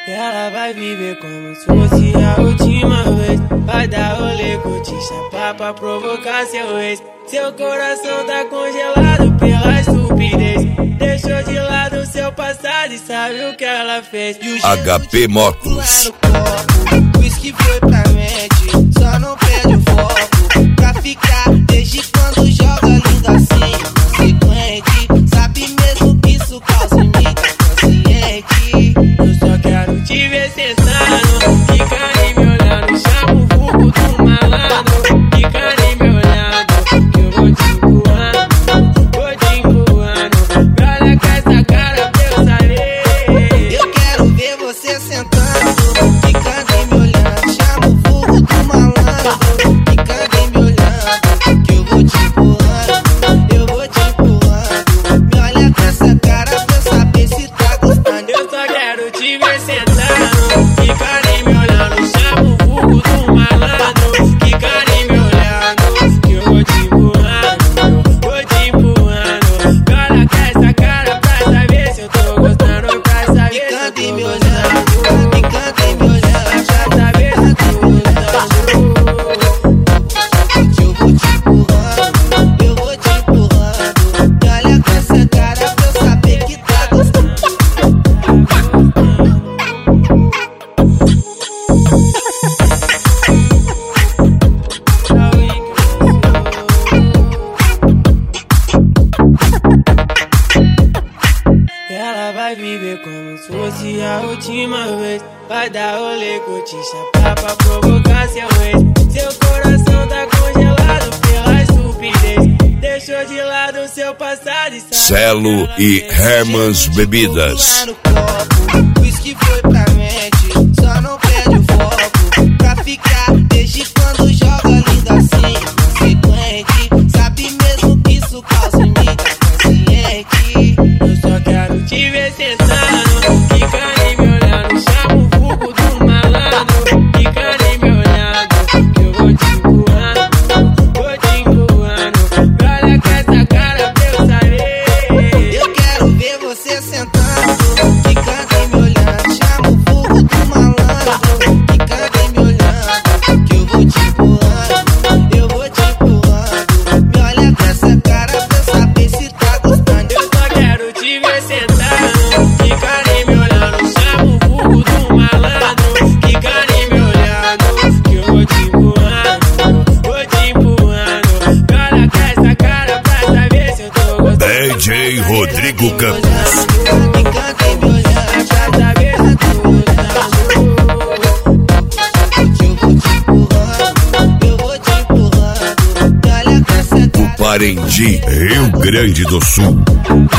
Ela vai viver como se fosse a última vez. Vai dar rolê, curtir, chapar pra provocar seu ex. Seu coração tá congelado pela estupidez. Deixou de lado seu passado e sabe o que ela fez. HP Motos. O uísque foi pra mente, só não perde o foco. Pra ficar desde quando joga lindo assim, consequente. Sabe mesmo que isso causa em mim, tá consciente. Eu só quero te ver sentando, fica nem me olhando, chama o vulgo do malandro. Fica nem me olhando, que eu vou te empurrando, vou te empurrando. Olha com essa cara pra eu saber. Eu quero ver você sentando, fica nem me olhando, chama o vulgo do malandro. Fica nem me olhando, que eu vou te empurrando, eu vou te empurrando. Me olha com essa cara pra eu saber se tá gostando. Eu só quero te ver sentando, fica nem me olhando, chama o vulgo do malandro. Fica nem me olhando, que eu vou te empurrando, vou te empurrando. Olha com essa cara pra saber se eu tô gostando, pra saber se eu Fica tô nem me gostando. olhando, fica nem me olhando, Pra saber se eu tô gostando. eu vou te empurrando, eu vou te empurrando. Me olha com essa cara pra eu saber que tá gostando. Ela vai viver como se fosse a última vez. Vai dar rolê, curtir, chapar pra provocar seu ex. Seu coração tá congelado pela estupidez. Deixou de lado seu passado e sabe Celo e Hermans Bebidas. No copo, o uísque foi pra mente, só não perde o foco. Pra ficar desde quando joga lindo assim, consequente. Sabe mesmo que isso causa em mim, tá consciente. eu só quero te ver sentando, fica nem me olhando, chama o vulgo do malandro. Fica nem me olhando, que eu vou te empurrando, vou te empurrando. Olha com essa cara pra eu saber. Eu quero ver você sentando, fica nem me olhando, chama o vulgo do malandro. Fica nem me olhando, que eu vou te empurrando, eu vou te empurrando. Me olha com essa cara pra eu saber se tá gostando. Eu só quero te ver sentando, fica nem me olhando, chama o vulgo do malandro. Fica nem me olhando, que eu vou te empurrando, vou te empurrando. Olha com essa cara pra saber se eu tô gostando. DJ Rodrigo Campos. Fica nem me olhando, Pra saber se eu tô gostando. eu vou te empurrando, eu vou te empurrando. Me olha com essa cara. Parendi, Rio Grande do Sul.